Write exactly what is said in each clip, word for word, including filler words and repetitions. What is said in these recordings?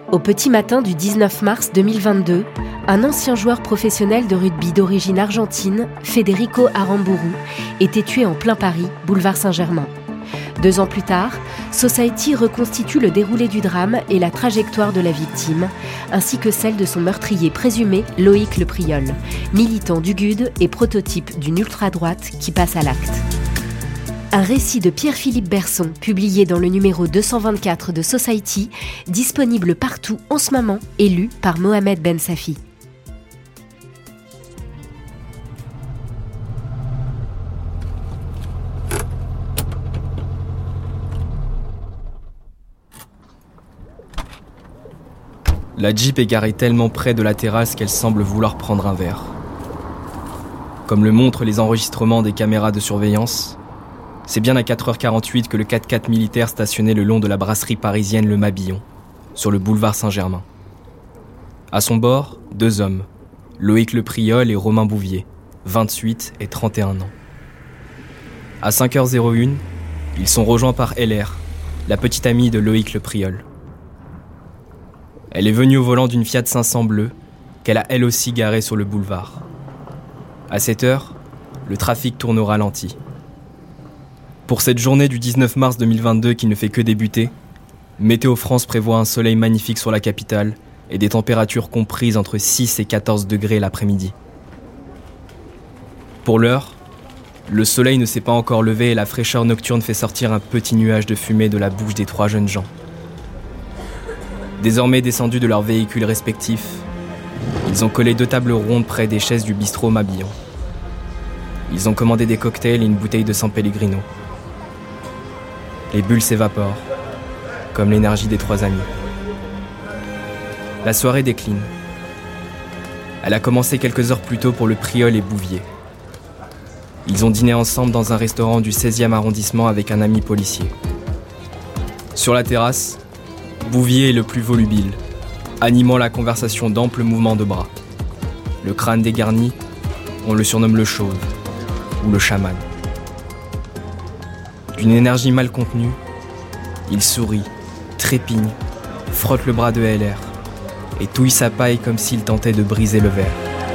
Au petit matin du dix-neuf mars deux mille vingt-deux, un ancien joueur professionnel de rugby d'origine argentine, Federico Aramburu, était tué en plein Paris, boulevard Saint-Germain. Deux ans plus tard, Society reconstitue le déroulé du drame et la trajectoire de la victime, ainsi que celle de son meurtrier présumé, Loïc Le Priol, militant du G U D et prototype d'une ultra-droite qui passe à l'acte. Un récit de Pierre-Philippe Berson, publié dans le numéro deux cent vingt-quatre de Society, disponible partout en ce moment et lu par Mohamed Ben Safi. La Jeep est garée tellement près de la terrasse qu'elle semble vouloir prendre un verre. Comme le montrent les enregistrements des caméras de surveillance, c'est bien à quatre heures quarante-huit que le quatre-quatre militaire stationnait le long de la brasserie parisienne Le Mabillon, sur le boulevard Saint-Germain. À son bord, deux hommes, Loïc Le Priol et Romain Bouvier, vingt-huit et trente et un ans. À cinq heures une, ils sont rejoints par L R, la petite amie de Loïc Le Priol. Elle est venue au volant d'une Fiat cinq cents bleue, qu'elle a elle aussi garée sur le boulevard. À sept heures, le trafic tourne au ralenti. Pour cette journée du dix-neuf mars deux mille vingt-deux qui ne fait que débuter, Météo France prévoit un soleil magnifique sur la capitale et des températures comprises entre six et quatorze degrés l'après-midi. Pour l'heure, le soleil ne s'est pas encore levé et la fraîcheur nocturne fait sortir un petit nuage de fumée de la bouche des trois jeunes gens. Désormais descendus de leurs véhicules respectifs, ils ont collé deux tables rondes près des chaises du bistrot Mabillon. Ils ont commandé des cocktails et une bouteille de San Pellegrino. Les bulles s'évaporent, comme l'énergie des trois amis. La soirée décline. Elle a commencé quelques heures plus tôt pour Le Priol et Bouvier. Ils ont dîné ensemble dans un restaurant du seizième arrondissement avec un ami policier. Sur la terrasse, Bouvier est le plus volubile, animant la conversation d'amples mouvements de bras. Le crâne dégarni, on le surnomme le chauve ou le chaman. D'une énergie mal contenue, il sourit, trépigne, frotte le bras de L R et touille sa paille comme s'il tentait de briser le verre.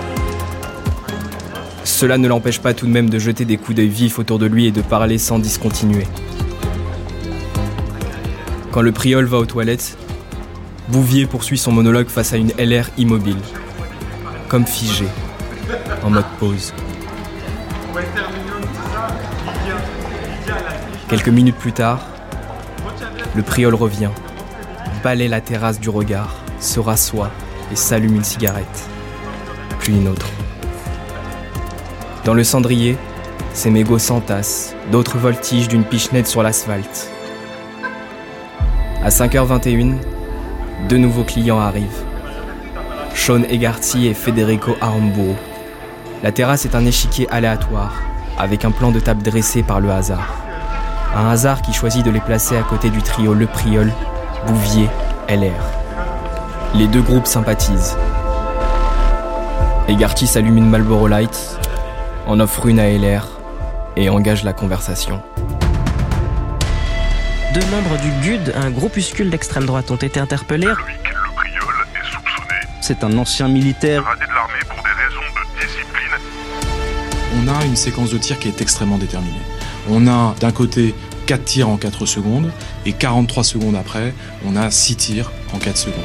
Cela ne l'empêche pas tout de même de jeter des coups d'œil vifs autour de lui et de parler sans discontinuer. Quand Le Priol va aux toilettes, Bouvier poursuit son monologue face à une L R immobile, comme figée, en mode pause. Quelques minutes plus tard, Le Priol revient, balaie la terrasse du regard, se rassoit et s'allume une cigarette, puis une autre. Dans le cendrier, ses mégots s'entassent, d'autres voltigent d'une pichenette sur l'asphalte. À cinq heures vingt et une, deux nouveaux clients arrivent. Sean Egarty et Federico Aramburu. La terrasse est un échiquier aléatoire, avec un plan de table dressé par le hasard. Un hasard qui choisit de les placer à côté du trio Le Priol, Bouvier, L R. Les deux groupes sympathisent. Egarty s'allume une Marlboro Light, en offre une à L R et engage la conversation. Deux membres du G U D, un groupuscule d'extrême droite, ont été interpellés. Loïc Le Priol est soupçonné. C'est un ancien militaire. Radé de l'armée pour des raisons de discipline. On a une séquence de tir qui est extrêmement déterminée. On a d'un côté quatre tirs en quatre secondes et quarante-trois secondes après, on a six tirs en quatre secondes.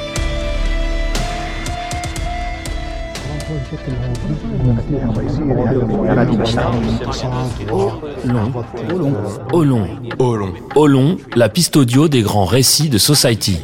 Olon. Olon. Olon, la piste audio des grands récits de Society.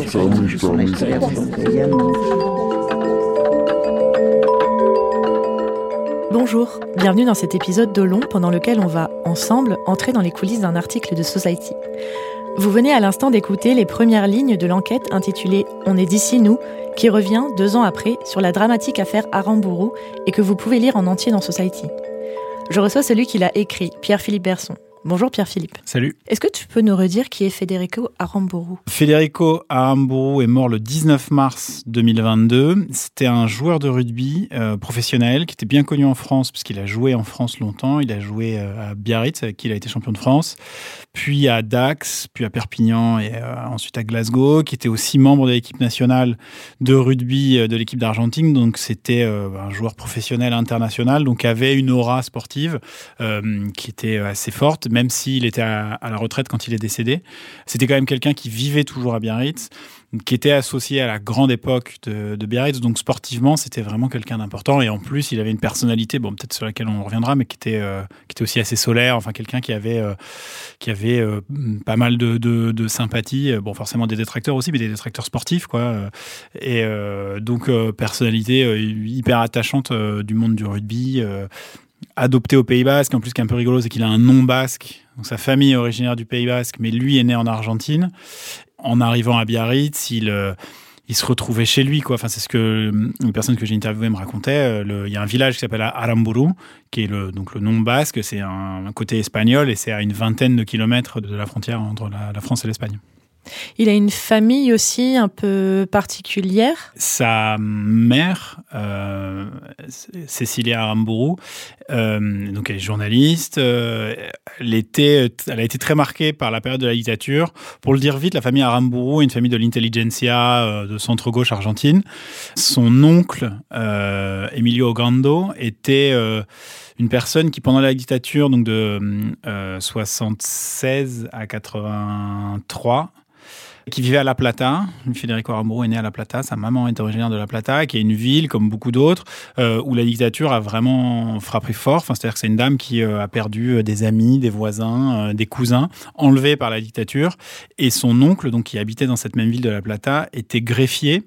Bonjour, bienvenue dans cet épisode d'Olon pendant lequel on va, ensemble, entrer dans les coulisses d'un article de Society. Vous venez à l'instant d'écouter les premières lignes de l'enquête intitulée « On est d'ici, nous », qui revient, deux ans après, sur la dramatique affaire Aramburu et que vous pouvez lire en entier dans Society. Je reçois celui qui l'a écrit, Pierre-Philippe Berson. Bonjour Pierre-Philippe. Salut. Est-ce que tu peux nous redire qui est Federico Aramburu ? Federico Aramburu est mort le dix-neuf mars deux mille vingt-deux. C'était un joueur de rugby euh, professionnel qui était bien connu en France puisqu'il a joué en France longtemps. Il a joué euh, à Biarritz avec qui il a été champion de France, puis à Dax, puis à Perpignan et euh, ensuite à Glasgow, qui était aussi membre de l'équipe nationale de rugby euh, de l'équipe d'Argentine. Donc c'était euh, un joueur professionnel international, donc avait une aura sportive euh, qui était assez forte, même s'il était à, à la retraite quand il est décédé. C'était quand même quelqu'un qui vivait toujours à Biarritz, qui était associé à la grande époque de, de Biarritz. Donc sportivement, c'était vraiment quelqu'un d'important. Et en plus, il avait une personnalité, bon, peut-être sur laquelle on reviendra, mais qui était, euh, qui était aussi assez solaire. Enfin, quelqu'un qui avait, euh, qui avait euh, pas mal de, de, de sympathie. Bon, forcément des détracteurs aussi, mais des détracteurs sportifs, quoi. Et euh, donc, euh, personnalité euh, hyper attachante euh, du monde du rugby. Euh, adopté au Pays Basque. En plus, ce qui est un peu rigolo, c'est qu'il a un nom basque. Donc, sa famille est originaire du Pays Basque, mais lui est né en Argentine. En arrivant à Biarritz, il, euh, il se retrouvait chez lui, quoi. Enfin, c'est ce que une personne que j'ai interviewée me racontait. Le, il y a un village qui s'appelle Aramburu, qui est le, donc le nom basque. C'est un, un côté espagnol et c'est à une vingtaine de kilomètres de la frontière entre la, la France et l'Espagne. Il a une famille aussi un peu particulière. Sa mère, euh, Cecilia Aramburu, euh, donc elle est journaliste. Euh, elle, était, elle a été très marquée par la période de la dictature. Pour le dire vite, la famille Aramburu est une famille de l'intelligentsia euh, de centre-gauche argentine. Son oncle, euh, Emilio Ogando, était euh, une personne qui, pendant la dictature, donc de euh, soixante-seize à quatre-vingt-trois, qui vivait à La Plata. Federico Aramburu est né à La Plata. Sa maman est originaire de La Plata, qui est une ville, comme beaucoup d'autres, euh, où la dictature a vraiment frappé fort. Enfin, c'est-à-dire que c'est une dame qui euh, a perdu des amis, des voisins, euh, des cousins, enlevés par la dictature. Et son oncle, donc, qui habitait dans cette même ville de La Plata, était greffier.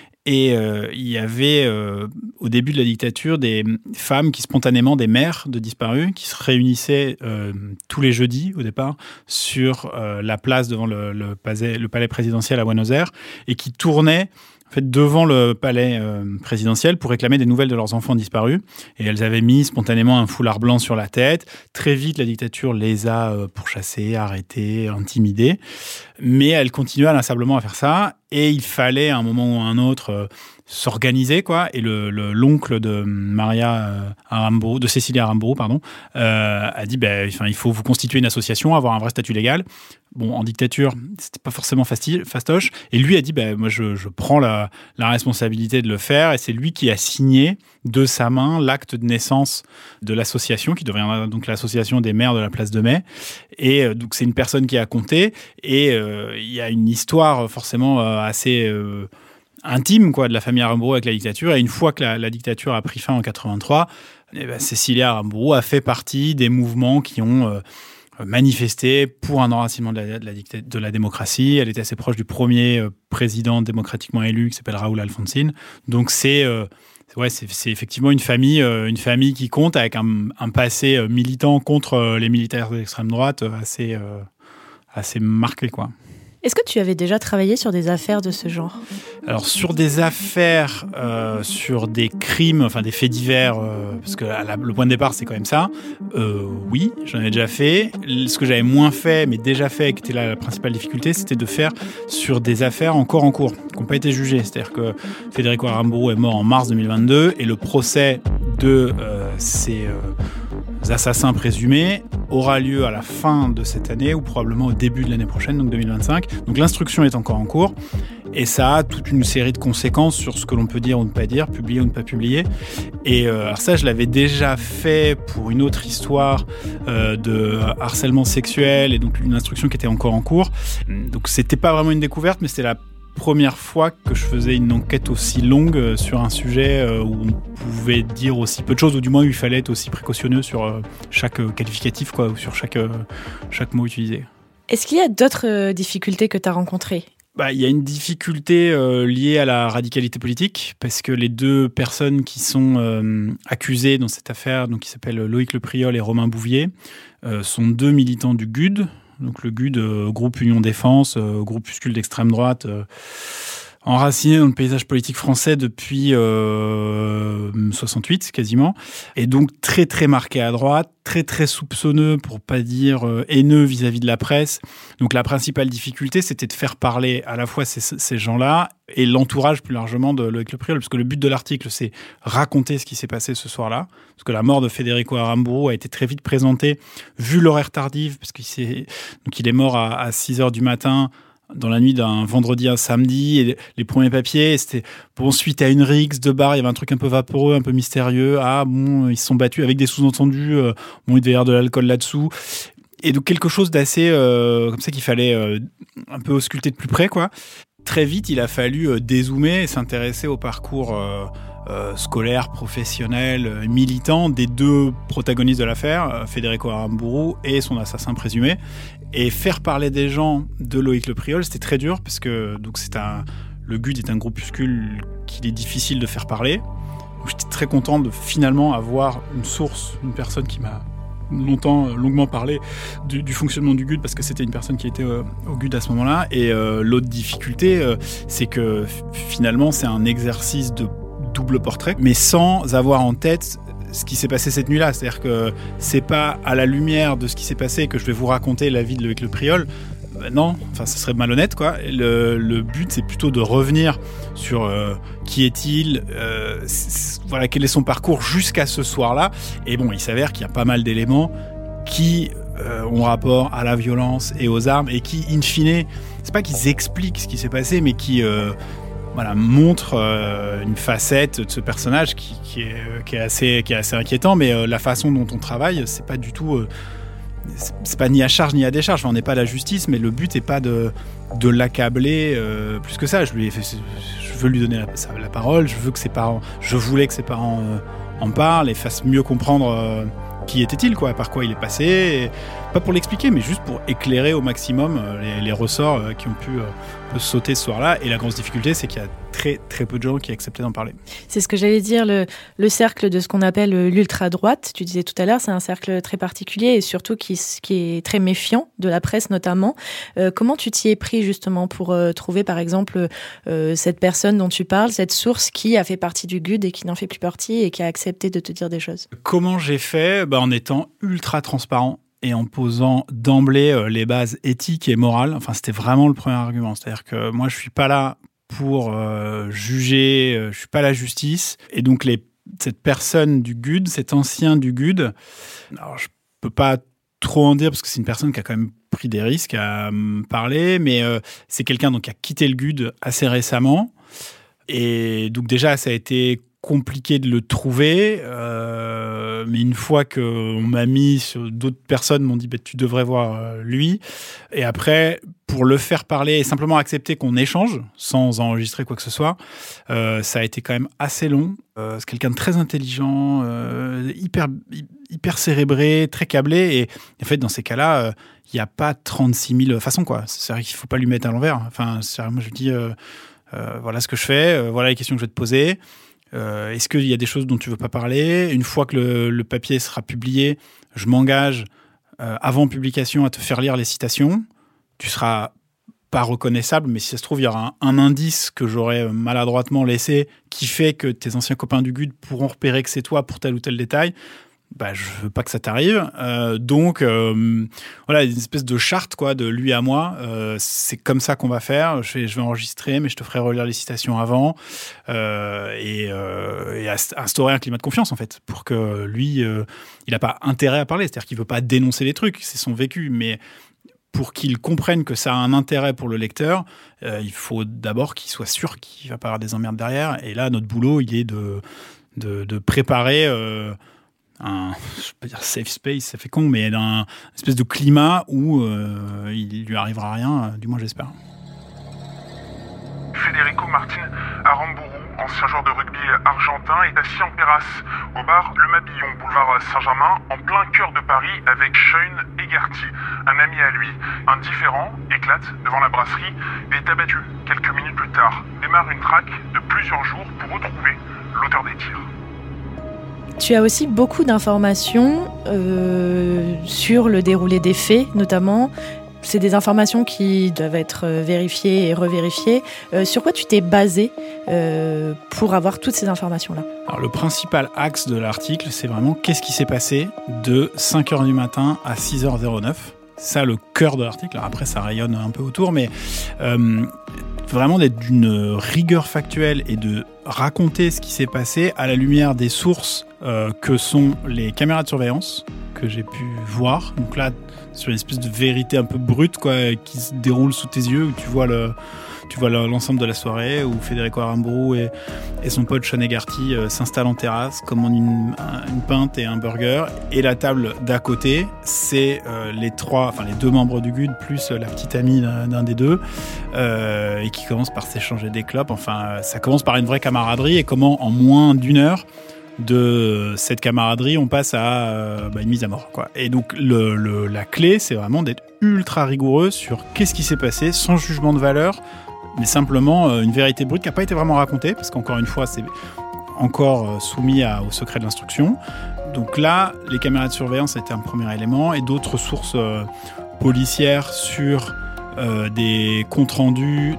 Et euh, il y avait, euh, au début de la dictature, des femmes qui, spontanément, des mères de disparus, qui se réunissaient euh, tous les jeudis, au départ, sur euh, la place devant le, le, palais, le palais présidentiel à Buenos Aires, et qui tournaient en fait, devant le palais euh, présidentiel pour réclamer des nouvelles de leurs enfants disparus. Et elles avaient mis spontanément un foulard blanc sur la tête. Très vite, la dictature les a euh, pourchassées, arrêtées, intimidées. Mais elles continuaient inlassablement à faire ça. Et il fallait, à un moment ou à un autre, euh, s'organiser, quoi. Et le, le, l'oncle de Maria euh, Aramburu, de Cecilia Aramburu, pardon, euh, a dit, ben, enfin, il faut vous constituer une association, avoir un vrai statut légal. Bon, en dictature, c'était pas forcément facile, fastoche. Et lui a dit, ben, moi, je, je prends la, la responsabilité de le faire. Et c'est lui qui a signé de sa main l'acte de naissance de l'association, qui deviendra donc l'association des maires de la place de Mai. Et euh, donc, c'est une personne qui a compté. Et euh, il y a une histoire forcément euh, assez euh, intime, quoi, de la famille Aramburu avec la dictature. Et une fois que la, la dictature a pris fin en quatre-vingt-trois, eh ben, Cecilia Aramburu a fait partie des mouvements qui ont euh, manifesté pour un enracinement de la, de, la dicta- de la démocratie. Elle était assez proche du premier euh, président démocratiquement élu qui s'appelle Raúl Alfonsín. Donc c'est, euh, ouais, c'est, c'est effectivement une famille, euh, une famille qui compte avec un, un passé euh, militant contre euh, les militaires de l'extrême droite euh, assez, euh, assez marqué, quoi. Est-ce que tu avais déjà travaillé sur des affaires de ce genre ? Alors, sur des affaires, euh, sur des crimes, enfin des faits divers, euh, parce que la, le point de départ, c'est quand même ça, euh, oui, j'en ai déjà fait. Ce que j'avais moins fait, mais déjà fait, qui était la, la principale difficulté, c'était de faire sur des affaires encore en cours, qui n'ont pas été jugées. C'est-à-dire que Federico Aramburu est mort en mars deux mille vingt-deux, et le procès de euh, ces euh, assassins présumés aura lieu à la fin de cette année, ou probablement au début de l'année prochaine, donc deux mille vingt-cinq. Donc l'instruction est encore en cours et ça a toute une série de conséquences sur ce que l'on peut dire ou ne pas dire, publier ou ne pas publier. Et euh, alors ça, je l'avais déjà fait pour une autre histoire euh, de harcèlement sexuel et donc une instruction qui était encore en cours. Donc c'était pas vraiment une découverte, mais c'était la première fois que je faisais une enquête aussi longue sur un sujet où on pouvait dire aussi peu de choses, ou du moins il fallait être aussi précautionneux sur chaque qualificatif, quoi, ou sur chaque, chaque mot utilisé. Est-ce qu'il y a d'autres difficultés que tu as rencontrées ? Bah, il y a une difficulté euh, liée à la radicalité politique, parce que les deux personnes qui sont euh, accusées dans cette affaire, donc qui s'appellent Loïc Lepriol et Romain Bouvier, euh, sont deux militants du G U D. Donc le G U D, euh, groupe Union Défense, euh, groupuscule d'extrême droite, euh, enraciné dans le paysage politique français depuis euh, soixante-huit quasiment, et donc très très marqué à droite, très très soupçonneux pour pas dire euh, haineux vis-à-vis de la presse. Donc la principale difficulté, c'était de faire parler à la fois ces, ces gens-là et l'entourage plus largement de Loïc Le Priol, parce que le but de l'article, c'est raconter ce qui s'est passé ce soir-là, parce que la mort de Federico Aramburu a été très vite présentée, vu l'horaire tardif, parce qu'il s'est, donc il est mort à, à six heures du matin, dans la nuit d'un vendredi à un samedi, et les, les premiers papiers, c'était bon, suite à une rixe de bar, il y avait un truc un peu vaporeux, un peu mystérieux. Ah bon, ils se sont battus avec des sous-entendus, euh, bon, il devait y avoir de l'alcool là-dessous. Et donc quelque chose d'assez euh, comme ça qu'il fallait euh, un peu ausculter de plus près, quoi. Très vite, il a fallu euh, dézoomer et s'intéresser au parcours euh, euh, scolaire, professionnel, euh, militant des deux protagonistes de l'affaire, euh, Federico Aramburu et son assassin présumé. Et faire parler des gens de Loïc Le Priol, c'était très dur parce que donc c'est un, le G U D est un groupuscule qu'il est difficile de faire parler. Donc, j'étais très content de finalement avoir une source, une personne qui m'a longtemps, longuement parlé du, du fonctionnement du G U D parce que c'était une personne qui était euh, au G U D à ce moment-là. Et euh, l'autre difficulté, euh, c'est que f- finalement c'est un exercice de double portrait, mais sans avoir en tête ce qui s'est passé cette nuit-là. C'est-à-dire que c'est pas à la lumière de ce qui s'est passé que je vais vous raconter la vie de Loïc Le Priol. Ben non, enfin, ce serait malhonnête, quoi. Le, le but, c'est plutôt de revenir sur euh, qui est-il, euh, c- voilà, quel est son parcours jusqu'à ce soir-là. Et bon, il s'avère qu'il y a pas mal d'éléments qui euh, ont rapport à la violence et aux armes et qui, in fine, c'est pas qu'ils expliquent ce qui s'est passé, mais qui euh, voilà, montre euh, une facette de ce personnage qui, qui, est, qui, est, assez, qui est assez inquiétant, mais euh, la façon dont on travaille, c'est pas du tout... Euh, c'est, c'est pas ni à charge ni à décharge, enfin, on n'est pas la justice, mais le but n'est pas de, de l'accabler euh, plus que ça. Je, lui ai fait, je veux lui donner la, la parole, je veux que ses parents, je voulais que ses parents euh, en parlent et fassent mieux comprendre euh, qui était-il, quoi, par quoi il est passé, et pas pour l'expliquer, mais juste pour éclairer au maximum euh, les, les ressorts euh, qui ont pu euh, sauter ce soir-là. Et la grosse difficulté, c'est qu'il y a très très peu de gens qui acceptaient d'en parler. C'est ce que j'allais dire, le, le cercle de ce qu'on appelle l'ultra-droite, tu disais tout à l'heure, c'est un cercle très particulier et surtout qui, qui est très méfiant, de la presse notamment. Euh, comment tu t'y es pris justement pour euh, trouver par exemple euh, cette personne dont tu parles, cette source qui a fait partie du G U D et qui n'en fait plus partie et qui a accepté de te dire des choses? Comment j'ai fait? Bah, en étant ultra transparent et en posant d'emblée euh, les bases éthiques et morales. Enfin, c'était vraiment le premier argument. C'est-à-dire que moi, je suis pas là pour euh, juger, euh, je suis pas la justice. Et donc, les, cette personne du G U D, cet ancien du G U D, alors je peux pas trop en dire parce que c'est une personne qui a quand même pris des risques à me parler, mais euh, c'est quelqu'un donc, qui a quitté le G U D assez récemment. Et donc déjà, ça a été compliqué de le trouver, euh, mais une fois qu'on m'a mis sur d'autres personnes, m'ont dit bah, tu devrais voir euh, lui. Et après, pour le faire parler et simplement accepter qu'on échange sans enregistrer quoi que ce soit, euh, ça a été quand même assez long. Euh, c'est quelqu'un de très intelligent, euh, hyper, hyper cérébré, très câblé. Et en fait, dans ces cas-là, il euh, n'y a pas trente-six mille façons, quoi. C'est vrai qu'il ne faut pas lui mettre à l'envers. Enfin, c'est vrai, moi, je lui dis euh, euh, voilà ce que je fais, euh, voilà les questions que je vais te poser. Euh, est-ce qu'il y a des choses dont tu veux pas parler? Une fois que le, le papier sera publié, je m'engage euh, avant publication à te faire lire les citations. Tu seras pas reconnaissable, mais si ça se trouve, il y aura un, un indice que j'aurais maladroitement laissé qui fait que tes anciens copains du G U D pourront repérer que c'est toi pour tel ou tel détail. Bah, je veux pas que ça t'arrive. Euh, donc, euh, voilà, une espèce de charte, quoi, de lui à moi. Euh, c'est comme ça qu'on va faire. Je vais, je vais enregistrer, mais je te ferai relire les citations avant. Euh, et, euh, et instaurer un climat de confiance, en fait, pour que lui, euh, il n'a pas intérêt à parler. C'est-à-dire qu'il veut pas dénoncer les trucs. C'est son vécu. Mais pour qu'il comprenne que ça a un intérêt pour le lecteur, euh, il faut d'abord qu'il soit sûr qu'il va pas avoir des emmerdes derrière. Et là, notre boulot, il est de, de, de préparer... Euh, un, je peux pas dire safe space, ça fait con, mais d'un espèce de climat où euh, il lui arrivera rien, du moins j'espère. Federico Martin Aramburu, ancien joueur de rugby argentin, est assis en terrasse au bar Le Mabillon, boulevard Saint-Germain, en plein cœur de Paris, avec Sean Egarty, un ami à lui. Un différend éclate devant la brasserie et est abattu. Quelques minutes plus tard, démarre une traque de plusieurs jours pour retrouver l'auteur des tirs. Tu as aussi beaucoup d'informations euh, sur le déroulé des faits, notamment. c'est des informations qui doivent être vérifiées et revérifiées. Euh, sur quoi tu t'es basé euh, pour avoir toutes ces informations-là ? Alors, le principal axe de l'article, c'est vraiment qu'est-ce qui s'est passé de cinq heures du matin à six heures neuf. C'est ça le cœur de l'article. Alors après, ça rayonne un peu autour, mais euh, vraiment d'être d'une rigueur factuelle et de raconter ce qui s'est passé à la lumière des sources euh, que sont les caméras de surveillance que j'ai pu voir. Donc là, sur une espèce de vérité un peu brute, quoi, qui se déroule sous tes yeux, où tu vois le, tu vois l'ensemble de la soirée, où Federico Aramburu et, et son pote Sean Egarty euh, s'installent en terrasse, commandent une, une pinte et un burger, et la table d'à côté, c'est euh, les trois, enfin les deux membres du G U D plus la petite amie d'un, d'un des deux, euh, et qui commence par s'échanger des clopes. Enfin, ça commence par une vraie camaraderie, et comment en moins d'une heure de cette camaraderie, on passe à euh, bah, une mise à mort, quoi. Et donc le, le, la clé, c'est vraiment d'être ultra rigoureux sur qu'est-ce qui s'est passé, sans jugement de valeur, mais simplement euh, une vérité brute qui n'a pas été vraiment racontée, parce qu'encore une fois, c'est encore euh, soumis à, au secret de l'instruction. Donc là, les caméras de surveillance étaient un premier élément, et d'autres sources euh, policières sur euh, des comptes rendus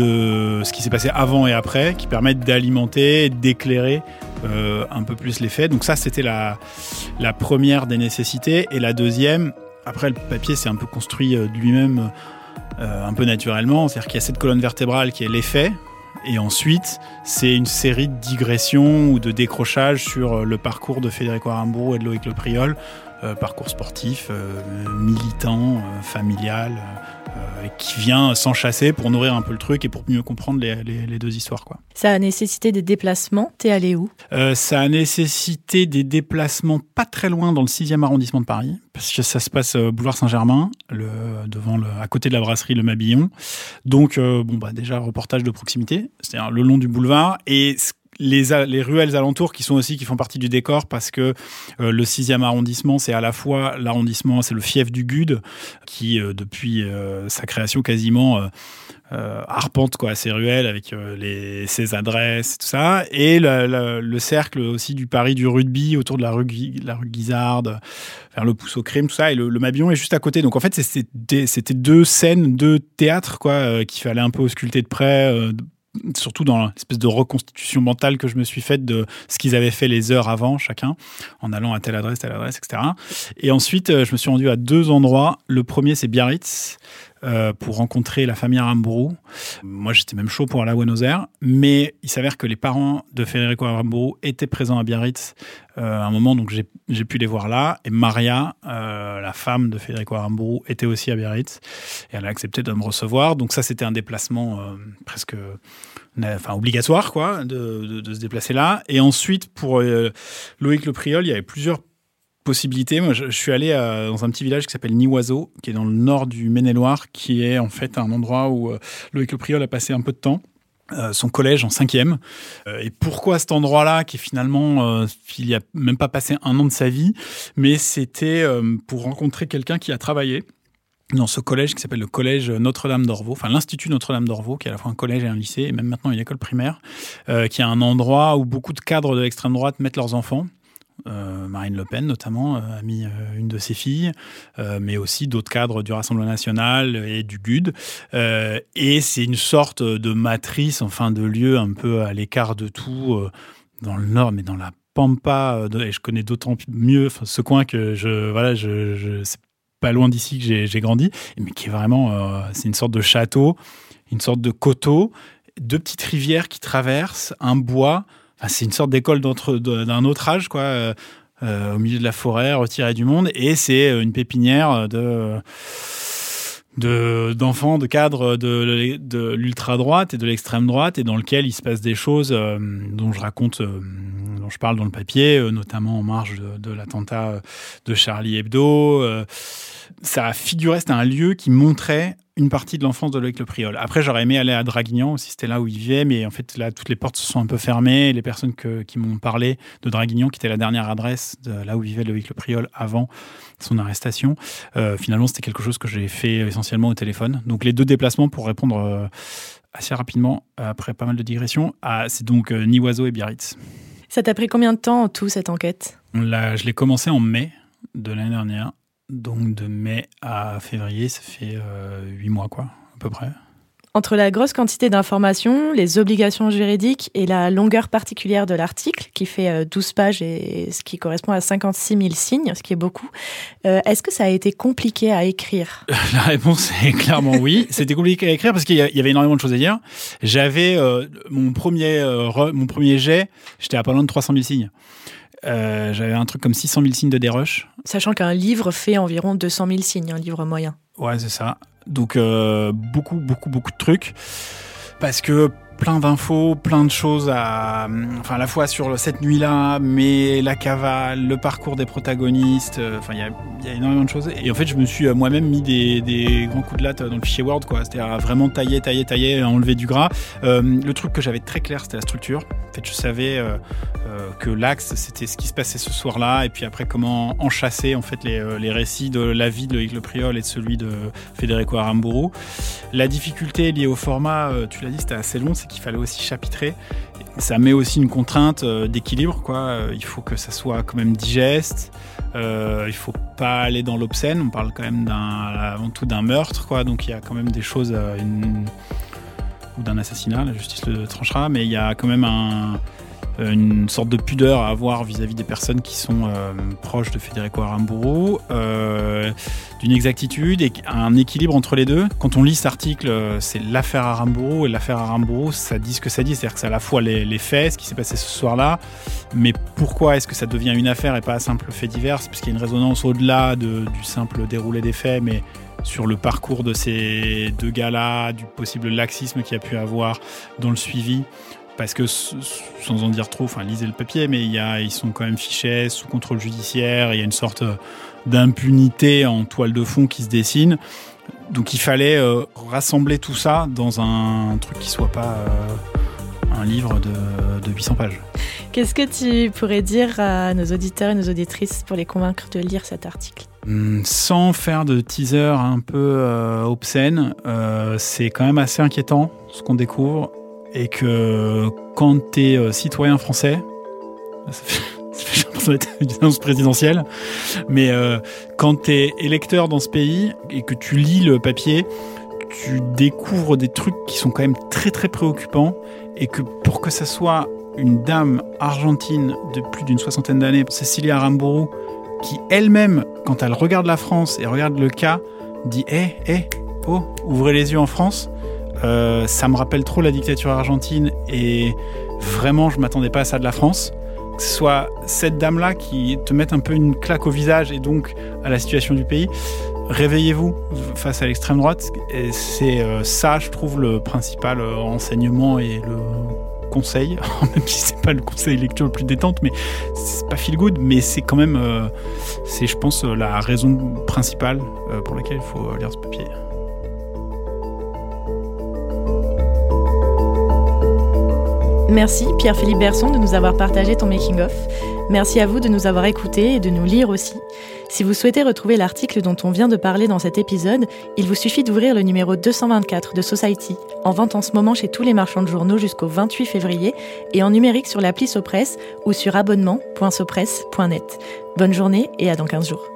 de ce qui s'est passé avant et après, qui permettent d'alimenter, d'éclairer euh, un peu plus les faits. Donc ça, c'était la, la première des nécessités. Et la deuxième, après, le papier s'est un peu construit de lui-même euh, un peu naturellement. C'est-à-dire qu'il y a cette colonne vertébrale qui est les faits. Et ensuite, c'est une série de digressions ou de décrochages sur le parcours de Federico Aramburu et de Loïc Lepriol, euh, parcours sportif, euh, militant, euh, familial, euh, qui vient s'enchasser pour nourrir un peu le truc et pour mieux comprendre les, les, les deux histoires, quoi. Ça a nécessité des déplacements. T'es allé où ? euh, Ça a nécessité des déplacements pas très loin dans le sixième arrondissement de Paris, parce que ça se passe euh, boulevard Saint-Germain, le, devant le, à côté de la brasserie Le Mabillon. Donc, euh, bon, bah, déjà, reportage de proximité, c'est-à-dire le long du boulevard, et les, les ruelles alentours qui sont aussi, qui font partie du décor, parce que euh, le sixième arrondissement, c'est à la fois l'arrondissement, c'est le fief du G U D, qui, euh, depuis euh, sa création quasiment, euh, euh, arpente quoi, ces ruelles avec euh, les, ses adresses et tout ça, et le, le, le cercle aussi du Paris du rugby, autour de la rue, la rue Guisarde, vers le Pouce au Crime, tout ça, et le, le Mabillon est juste à côté. Donc en fait, c'était, c'était deux scènes, deux théâtres, quoi, euh, qu'il fallait un peu ausculter de près, euh, surtout dans l'espèce de reconstitution mentale que je me suis faite de ce qu'ils avaient fait les heures avant chacun, en allant à telle adresse, telle adresse, et cetera. Et ensuite, je me suis rendu à deux endroits. Le premier, c'est Biarritz, euh, pour rencontrer la famille Aramburu. Moi, j'étais même chaud pour aller à Buenos Aires, mais il s'avère que les parents de Federico Aramburu étaient présents à Biarritz euh, à un moment, donc j'ai, j'ai pu les voir là. Et Maria, euh, la femme de Federico Aramburu, était aussi à Biarritz, et elle a accepté de me recevoir. Donc ça, c'était un déplacement euh, presque... enfin obligatoire quoi, de, de, de se déplacer là. Et ensuite, pour euh, Loïc Lepriol, il y avait plusieurs possibilités. Moi, je, je suis allé à, dans un petit village qui s'appelle Nivoiseau, qui est dans le nord du Maine-et-Loire, qui est en fait un endroit où euh, Loïc Lepriol a passé un peu de temps. Euh, son collège en cinquième. Euh, et pourquoi cet endroit-là, qui est finalement, euh, il n'y a même pas passé un an de sa vie, mais c'était euh, pour rencontrer quelqu'un qui a travaillé dans ce collège qui s'appelle le collège Notre-Dame d'Orvaux, enfin l'Institut Notre-Dame d'Orvaux, qui est à la fois un collège et un lycée, et même maintenant une école primaire, euh, qui est un endroit où beaucoup de cadres de l'extrême droite mettent leurs enfants. Euh, Marine Le Pen notamment euh, a mis euh, une de ses filles, euh, mais aussi d'autres cadres du Rassemblement National et du G U D. Euh, et c'est une sorte de matrice, enfin de lieu un peu à l'écart de tout, euh, dans le nord, mais dans la pampa, de, et je connais d'autant mieux ce coin que je, voilà, je, je c'est pas loin d'ici que j'ai, j'ai grandi, mais qui est vraiment, euh, c'est une sorte de château, une sorte de coteau, deux petites rivières qui traversent, un bois. Enfin, c'est une sorte d'école d'un autre âge, quoi, euh, euh, au milieu de la forêt, retirée du monde, et c'est une pépinière de, de, d'enfants, de cadres de, de l'ultra-droite et de l'extrême-droite, et dans lequel il se passe des choses euh, dont je raconte, euh, dont je parle dans le papier, euh, notamment en marge de, de l'attentat de Charlie Hebdo. Euh, ça a figuré, c'était un lieu qui montrait une partie de l'enfance de Loïc Lepriol. Après, j'aurais aimé aller à Draguignan aussi, c'était là où il vivait, mais en fait, là, toutes les portes se sont un peu fermées. Les personnes que, qui m'ont parlé de Draguignan, qui était la dernière adresse de là où vivait Loïc Lepriol avant son arrestation, euh, finalement, c'était quelque chose que j'ai fait essentiellement au téléphone. Donc, les deux déplacements, pour répondre euh, assez rapidement, après pas mal de digressions, à, c'est donc euh, Nivoiseau et Biarritz. Ça t'a pris combien de temps en tout, cette enquête ? Là, je l'ai commencé en mai de l'année dernière. Donc de mai à février, ça fait huit mois, quoi, à peu près. Entre la grosse quantité d'informations, les obligations juridiques et la longueur particulière de l'article, qui fait douze pages et ce qui correspond à cinquante-six mille signes, ce qui est beaucoup, euh, est-ce que ça a été compliqué à écrire ? La réponse est clairement oui. C'était compliqué à écrire parce qu'il y avait énormément de choses à dire. J'avais euh, mon, premier, euh, re, mon premier jet, j'étais à pas loin de trois cent mille signes. Euh, j'avais un truc comme six cent mille signes de dérush. Sachant qu'un livre fait environ deux cent mille signes, un livre moyen. Ouais, c'est ça. Donc euh, beaucoup, beaucoup, beaucoup de trucs. Parce que plein d'infos, plein de choses à, enfin, à la fois sur cette nuit-là, mais la cavale, le parcours des protagonistes, euh, enfin, il y a, y a énormément de choses. Et en fait, je me suis moi-même mis des, des grands coups de latte dans le fichier Word, quoi. C'était à vraiment tailler, tailler, tailler, enlever du gras. Euh, le truc que j'avais très clair, c'était la structure. En fait, je savais euh, euh, que l'axe, c'était ce qui se passait ce soir-là, et puis après, comment enchasser, en fait, les, les récits de la vie de Loïc Le Priol et de celui de Federico Aramburu. La difficulté liée au format, euh, tu l'as dit, c'était assez long, c'est qu'il fallait aussi chapitrer. Ça met aussi une contrainte euh, d'équilibre, quoi. Euh, il faut que ça soit quand même digeste. Euh, il faut pas aller dans l'obscène. On parle quand même d'un, avant tout d'un meurtre, quoi. Donc il y a quand même des choses, euh, une... ou d'un assassinat. La justice le tranchera, mais il y a quand même un, une sorte de pudeur à avoir vis-à-vis des personnes qui sont euh, proches de Federico Aramburu, euh, d'une exactitude et un équilibre entre les deux. Quand on lit cet article, c'est l'affaire Aramburu, et l'affaire Aramburu, ça dit ce que ça dit, c'est-à-dire que c'est à la fois les, les faits, ce qui s'est passé ce soir-là, mais pourquoi est-ce que ça devient une affaire et pas un simple fait divers ? Parce qu'il y a une résonance au-delà de, du simple déroulé des faits, mais sur le parcours de ces deux gars-là, du possible laxisme qu'il y a pu avoir dans le suivi. Parce que, sans en dire trop, enfin, lisez le papier, mais il y a, ils sont quand même fichés sous contrôle judiciaire, il y a une sorte d'impunité en toile de fond qui se dessine. Donc il fallait euh, rassembler tout ça dans un truc qui soit pas euh, un livre de, de huit cents pages. Qu'est-ce que tu pourrais dire à nos auditeurs et nos auditrices pour les convaincre de lire cet article ? Sans faire de teaser un peu euh, obscène, euh, c'est quand même assez inquiétant ce qu'on découvre. Et que quand t'es euh, citoyen français, ça fait, ça fait l'impression d'être une annonce présidentielle, mais euh, quand t'es électeur dans ce pays et que tu lis le papier, tu découvres des trucs qui sont quand même très très préoccupants, et que pour que ça soit une dame argentine de plus d'une soixantaine d'années, Cecilia Aramburu, qui elle-même, quand elle regarde la France et regarde le cas, dit hey, « Hé, hé, oh, ouvrez les yeux en France », Euh, ça me rappelle trop la dictature argentine, et vraiment je m'attendais pas à ça de la France. Que ce soit cette dame-là qui te mette un peu une claque au visage et donc à la situation du pays. Réveillez-vous face à l'extrême droite, et c'est euh, ça, je trouve, le principal euh, enseignement et le conseil, même si c'est pas le conseil lecture le plus détente, mais c'est pas feel good, mais c'est quand même, euh, c'est je pense la raison principale euh, pour laquelle il faut lire ce papier. Merci Pierre-Philippe Berson de nous avoir partagé ton making-of. Merci à vous de nous avoir écoutés et de nous lire aussi. Si vous souhaitez retrouver l'article dont on vient de parler dans cet épisode, il vous suffit d'ouvrir le numéro deux cent vingt-quatre de Society, en vente en ce moment chez tous les marchands de journaux jusqu'au vingt-huit février, et en numérique sur l'appli Sopress ou sur abonnement point sopress point net. Bonne journée et à dans quinze jours.